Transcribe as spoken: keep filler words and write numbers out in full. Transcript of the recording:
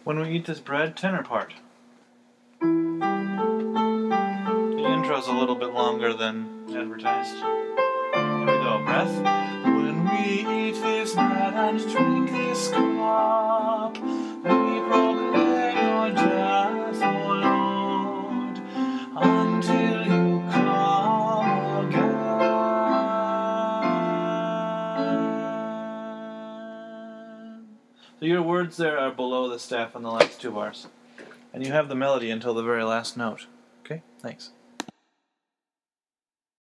When we eat this bread, tenor part. The intro's a little bit longer than advertised. Here we go. Breath. When we eat this bread and drink this cup, we proclaim your death, O Lord, until you come again. So your words there are below the staff on the last two bars. And you have the melody until the very last note. Okay? Thanks.